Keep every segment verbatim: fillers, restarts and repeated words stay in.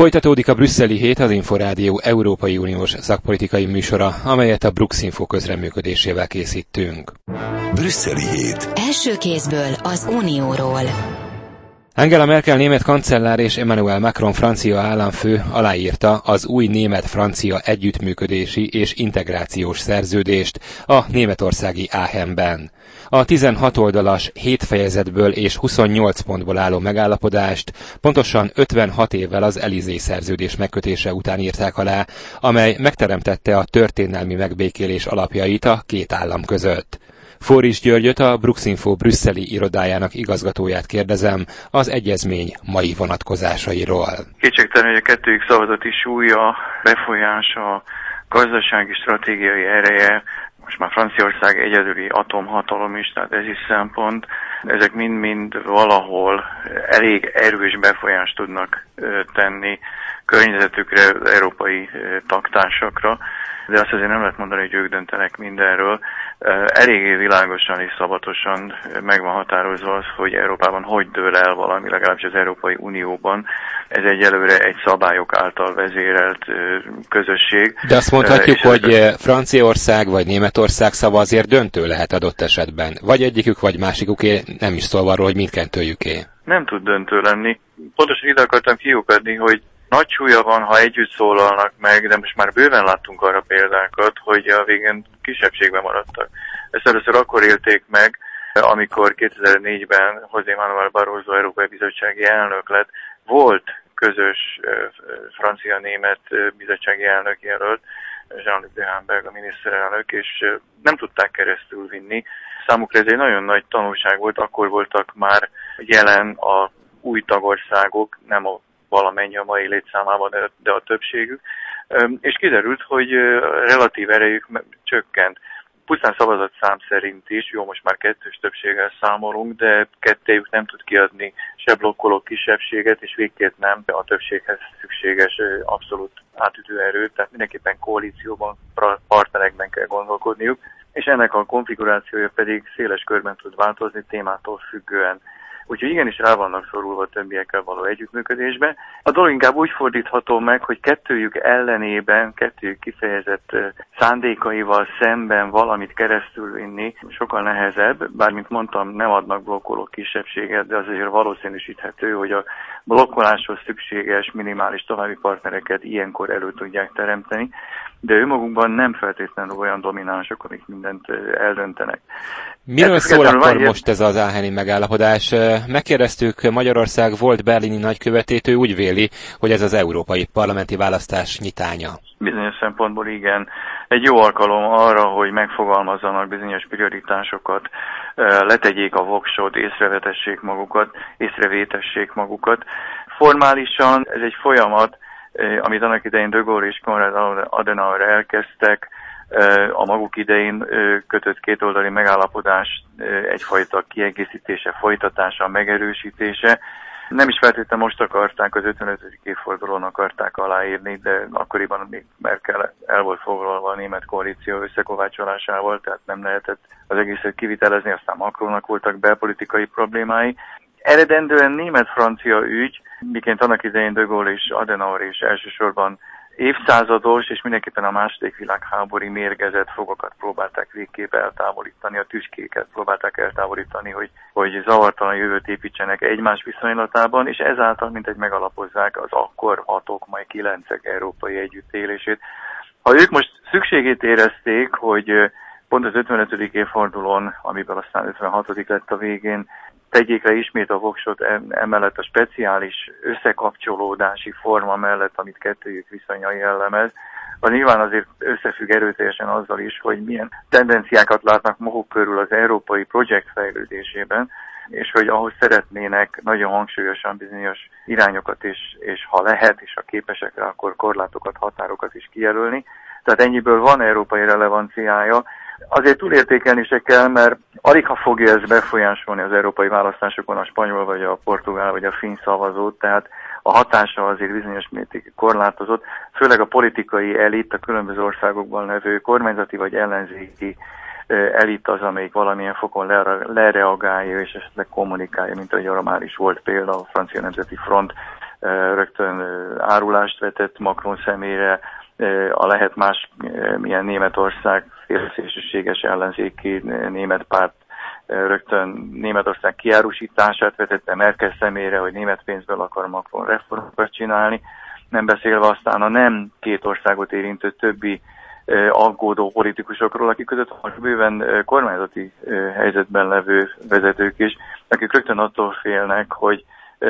Folytatódik a brüsszeli hét, az Inforádió Európai Uniós szakpolitikai műsora, amelyet a Bruxinfo közreműködésével készítünk. Brüsszeli hét. Első kézből az Unióról. Angela Merkel német kancellár és Emmanuel Macron francia államfő aláírta az új német-francia együttműködési és integrációs szerződést a németországi Aachenben. A tizenhat oldalas, hét fejezetből és huszonnyolc pontból álló megállapodást pontosan ötvenhat évvel az Élysée szerződés megkötése után írták alá, amely megteremtette a történelmi megbékélés alapjait a két állam között. Fóris Györgyöt, a Bruxinfo brüsszeli irodájának igazgatóját kérdezem az egyezmény mai vonatkozásairól. Kétségtelen, hogy a kettőjük szavazati súlya, befolyása, gazdasági, stratégiai ereje, most már Franciaország egyedüli atomhatalom is, tehát ez is szempont. Ezek mind-mind valahol elég erős befolyást tudnak tenni környezetükre, az európai taktársakra, de azt azért nem lehet mondani, hogy ők döntenek mindenről. Eléggé világosan és szabatosan meg van határozva az, hogy Európában hogy dől el valami, legalábbis az Európai Unióban. Ez egyelőre egy szabályok által vezérelt közösség. De azt mondhatjuk, hogy Franciaország vagy Németország szava azért döntő lehet adott esetben. Vagy egyikük, vagy másikuké, nem is szól arról, hogy mindkettőjüké. Nem tud döntő lenni. Pontosan ide akartam kiukadni, hogy nagy súlya van, ha együtt szólalnak meg, de most már bőven láttunk arra példákat, hogy a végén kisebbségben maradtak. Ezt először akkor élték meg, amikor kétezer-négyben José Manuel Barroso Európai Bizottsági elnök lett. Volt közös francia-német bizottsági elnök jelölt, Jean-Luc Dehaene a miniszterelnök, és nem tudták keresztül vinni. Számukra ez egy nagyon nagy tanulság volt, akkor voltak már jelen a új tagországok, nem a valamennyi a mai létszámában, de a többségük, és kiderült, hogy relatív erejük csökkent. Pusztán szavazatszám szerint is, jó, most már kettős többséggel számolunk, de kettőjük nem tud kiadni se blokkoló kisebbséget, és végképp nem a többséghez szükséges abszolút átütő erőt, tehát mindenképpen koalícióban, partnerekben kell gondolkodniuk, és ennek a konfigurációja pedig széles körben tud változni témától függően. Úgyhogy igenis rá vannak szorulva többiekkel való együttműködésbe. A dolog inkább úgy fordítható meg, hogy kettőjük ellenében, kettőjük kifejezett szándékaival szemben valamit keresztül vinni sokkal nehezebb, bár mint mondtam, nem adnak blokkoló kisebbséget, de azért valószínűsíthető, hogy a blokkoláshoz szükséges minimális további partnereket ilyenkor elő tudják teremteni, de önmagukban nem feltétlenül olyan dominánsok, amik mindent eldöntenek. Miről szól akkor most ez az aacheni megállapodás? Megkérdeztük Magyarország volt berlini nagykövetét, ő úgy véli, hogy ez az európai parlamenti választás nyitánya. Bizonyos szempontból igen. Egy jó alkalom arra, hogy megfogalmazzanak bizonyos prioritásokat, letegyék a voksot, észrevetessék magukat, észrevétessék magukat. Formálisan ez egy folyamat, amit annak idején De Gaulle és Konrad Adenauer elkezdtek, a maguk idején kötött kétoldali megállapodás egyfajta kiegészítése, folytatása, megerősítése. Nem is feltétlenül most akarták, az ötvenötödik évfordulón akarták aláírni, de akkoriban még Merkel el volt foglalva a német koalíció összekovácsolásával, tehát nem lehetett az egészet kivitelezni, aztán Macronnak voltak belpolitikai problémái. Eredendően német-francia ügy, miként annak idején De Gaulle és Adenauer is elsősorban évszázados, és mindenképpen a második világháborúi mérgezett fogokat próbálták végképp eltávolítani, a tüskéket próbálták eltávolítani, hogy, hogy zavartalan jövőt építsenek egymás viszonylatában, és ezáltal mintegy megalapozzák az akkor hatok, majd kilencek európai együttélését. Ha ők most szükségét érezték, hogy pont az ötvenötödik évfordulón, amiből aztán ötvenhatodik lett a végén, tegyék le ismét a voksot emellett a speciális összekapcsolódási forma mellett, amit kettőjük viszonya jellemez, az nyilván azért összefügg erőteljesen azzal is, hogy milyen tendenciákat látnak maguk körül az európai projekt fejlődésében, és hogy ahhoz szeretnének nagyon hangsúlyosan bizonyos irányokat is, és ha lehet, és ha képesek rá, akkor korlátokat, határokat is kijelölni. Tehát ennyiből van európai relevanciája. Azért túlértékelni se kell, mert alig ha fogja ez befolyásolni az európai választásokon a spanyol, vagy a portugál, vagy a finn szavazót, tehát a hatása azért bizonyos mértékig korlátozott, főleg a politikai elit, a különböző országokban levő kormányzati vagy ellenzéki elit az, amelyik valamilyen fokon lereagálja és esetleg kommunikálja, mint ahogy arra már is volt példa a Francia Nemzeti Front rögtön árulást vetett Macron szemére, a lehet más milyen Németország félszélsőséges ellenzéki német párt rögtön Németország kiárusítását vetette Merkel szemére, hogy német pénzből akar Macron reformokat csinálni, nem beszélve aztán a nem két országot érintő többi aggódó politikusokról, akik között van bőven kormányzati helyzetben levő vezetők is, akik rögtön attól félnek, hogy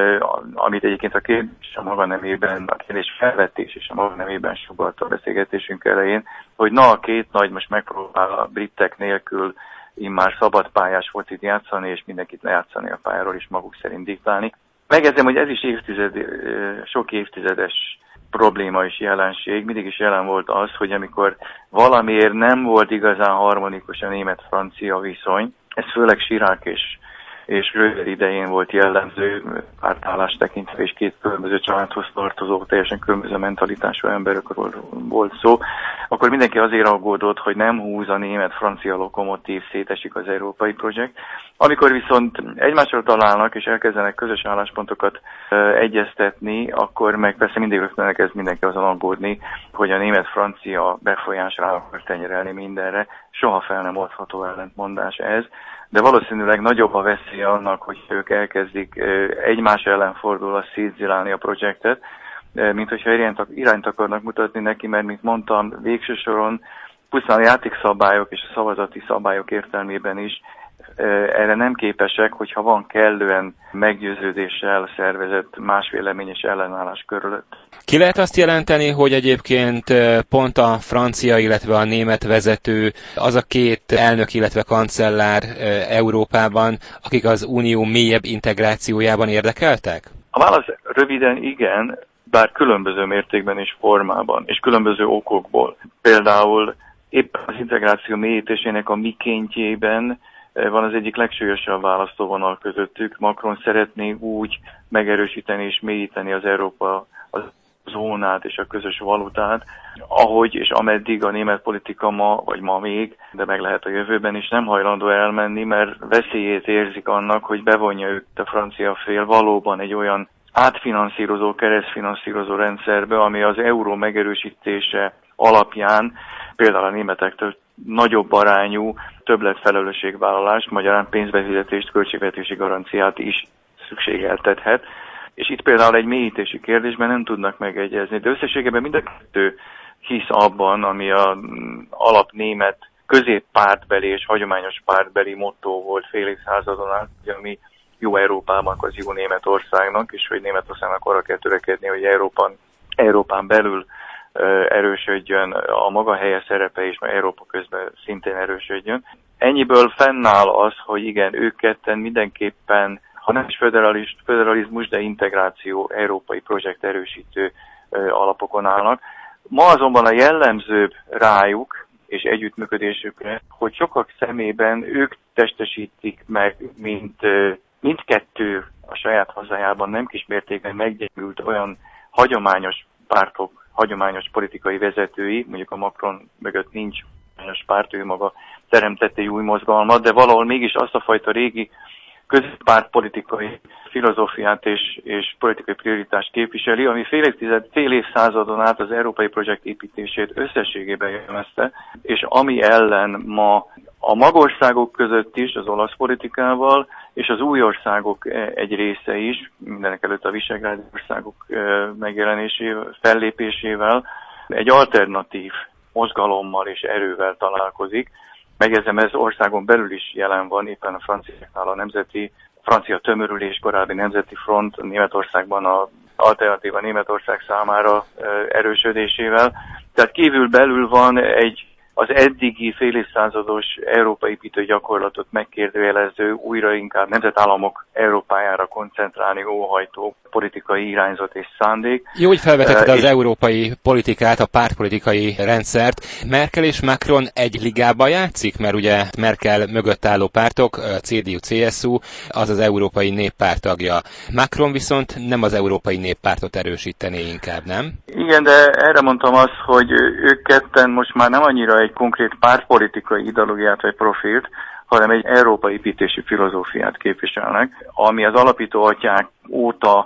amit egyébként a kérdés a maga nemében, a kérdés felvetés és a maga nemében sugalt a beszélgetésünk elején, hogy na a két nagy most megpróbál a britek nélkül immár szabadpályás focit játszani, és mindenkit lejátszani a pályáról is maguk szerint diktálni. Megjegyzem, hogy ez is évtized, sok évtizedes probléma és jelenség. Mindig is jelen volt az, hogy amikor valamiért nem volt igazán harmonikus a német-francia viszony, ez főleg Chirac és és Röder idején volt jellemző, pártállás tekintve és két különböző családhoz tartozó, teljesen különböző mentalitású emberekről volt szó, akkor mindenki azért aggódott, hogy nem húz a német-francia lokomotív, szétesik az európai projekt. Amikor viszont egymásról találnak és elkezdenek közös álláspontokat uh, egyeztetni, akkor meg persze mindig rögtön elkezd mindenki azon aggódni, hogy a német-francia befolyás rá akar tenyerelni mindenre. Soha fel nem oldható ellentmondás ez. De valószínűleg nagyobb a veszély annak, hogy ők elkezdik egymás ellen fordulva szétzilálni a projektet, mint hogyha irányt, irányt akarnak mutatni neki, mert, mint mondtam, végső soron pusztán a játékszabályok és a szavazati szabályok értelmében is erre nem képesek, hogyha van kellően meggyőződéssel szervezett más vélemény és ellenállás körülött. Ki lehet azt jelenteni, hogy egyébként pont a francia, illetve a német vezető, az a két elnök, illetve kancellár Európában, akik az unió mélyebb integrációjában érdekeltek? A válasz röviden igen, bár különböző mértékben és formában, és különböző okokból. Például éppen az integráció mélyítésének a mikéntjében van az egyik legsúlyosabb választóvonal közöttük. Macron szeretné úgy megerősíteni és mélyíteni az Európa az zónát és a közös valutát, ahogy és ameddig a német politika ma, vagy ma még, de meg lehet a jövőben is nem hajlandó elmenni, mert veszélyét érzik annak, hogy bevonja őket a francia fél valóban egy olyan átfinanszírozó, keresztfinanszírozó rendszerbe, ami az euró megerősítése alapján például a németektől nagyobb arányú többletfelelősségvállalást, magyarán pénzbefizetést, költségvetési garanciát is szükségeltethet. És itt például egy mélyítési kérdésben nem tudnak megegyezni, de összességében mind a kettő hisz abban, ami az alapnémet középpártbeli és hagyományos pártbeli motto volt fél évszázadon át, ami jó Európában az jó Németországnak, és hogy Németországnak arra kell törekedni, hogy Európán, Európán belül erősödjön, a maga helye szerepe és Európa közben szintén erősödjön. Ennyiből fennáll az, hogy igen, ők ketten mindenképpen, ha nem is föderalizmus, de integráció, európai projekt erősítő alapokon állnak. Ma azonban a jellemzőbb rájuk és együttműködésükre, hogy sokak szemében ők testesítik meg, mint mindkettő a saját hazájában nem kis mértékben meggyengült olyan hagyományos pártok, hagyományos politikai vezetői, mondjuk a Macron mögött nincs hagyományos párt, ő maga teremtette egy új mozgalmat, de valahol mégis azt a fajta régi közpártpolitikai filozófiát és, és politikai prioritást képviseli, ami fél évtized, fél évszázadon át az európai projekt építését összességében jellemezte, és ami ellen ma a magországok között is, az olasz politikával, és az új országok egy része is, mindenek előtt a visegrádi országok megjelenésével, fellépésével, egy alternatív mozgalommal és erővel találkozik. Megjegyzem, ez országon belül is jelen van, éppen a franciáknál a nemzeti, a francia tömörülés, korábbi nemzeti front Németországban az alternatíva Németország számára erősödésével. Tehát kívül belül van egy az eddigi fél évszázados európai építő gyakorlatot megkérdőjelező, újra inkább nemzetállamok Európájára koncentrálni óhajtó politikai irányzat és szándék. Jó, hogy felvetetted uh, az európai politikát, a pártpolitikai rendszert. Merkel és Macron egy ligában játszik, mert ugye Merkel mögött álló pártok, cé dé u cé es u, az az Európai Néppárt tagja. Macron viszont nem az Európai Néppártot erősítené inkább, nem? Igen, de erre mondtam azt, hogy ők ketten most már nem annyira egy konkrét pártpolitikai ideológiát vagy profilt, hanem egy európai építési filozófiát képviselnek, ami az alapító atyák óta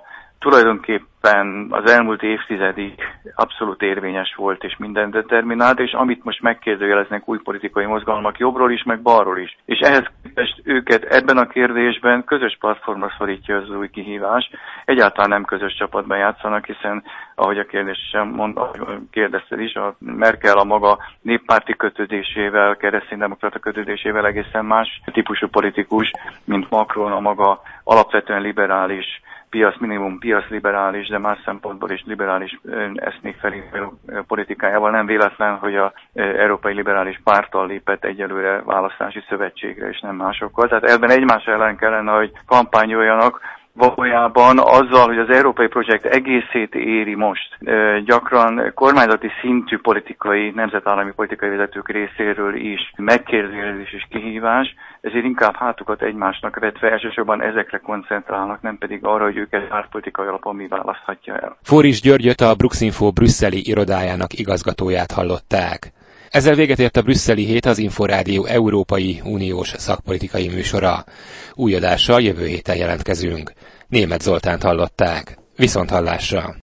tulajdonképpen az elmúlt évtizedig abszolút érvényes volt és minden determinált, és amit most megkérdőjeleznek új politikai mozgalmak jobbról is, meg balról is. És ehhez képest őket ebben a kérdésben közös platformra szorítja az új kihívás. Egyáltalán nem közös csapatban játszanak, hiszen, ahogy a kérdés sem mond, kérdezted is, a Merkel a maga néppárti kötődésével, kereszténydemokrata kötődésével egészen más típusú politikus, mint Macron a maga alapvetően liberális, piac, minimum piac liberális, de más szempontból is liberális eszmék felé politikájával. Nem véletlen, hogy az Európai Liberális Párttal lépett egyelőre választási szövetségre, és nem másokkal. Tehát ebben egymás ellen kellene, hogy kampányoljanak, valójában azzal, hogy az európai projekt egészét éri most, gyakran kormányzati szintű politikai, nemzetállami politikai vezetők részéről is megkérdőjelezés és kihívás, ezért inkább hátukat egymásnak vetve elsősorban ezekre koncentrálnak, nem pedig arra, hogy őket pártpolitikai alapon mi választhatja el. Forris Györgyöt, a Bruxinfo brüsszeli irodájának igazgatóját hallották. Ezzel véget ért a brüsszeli hét, az Inforádió Európai Uniós szakpolitikai műsora. Új adással jövő héten jelentkezünk. Németh Zoltánt hallották. Viszonthallásra!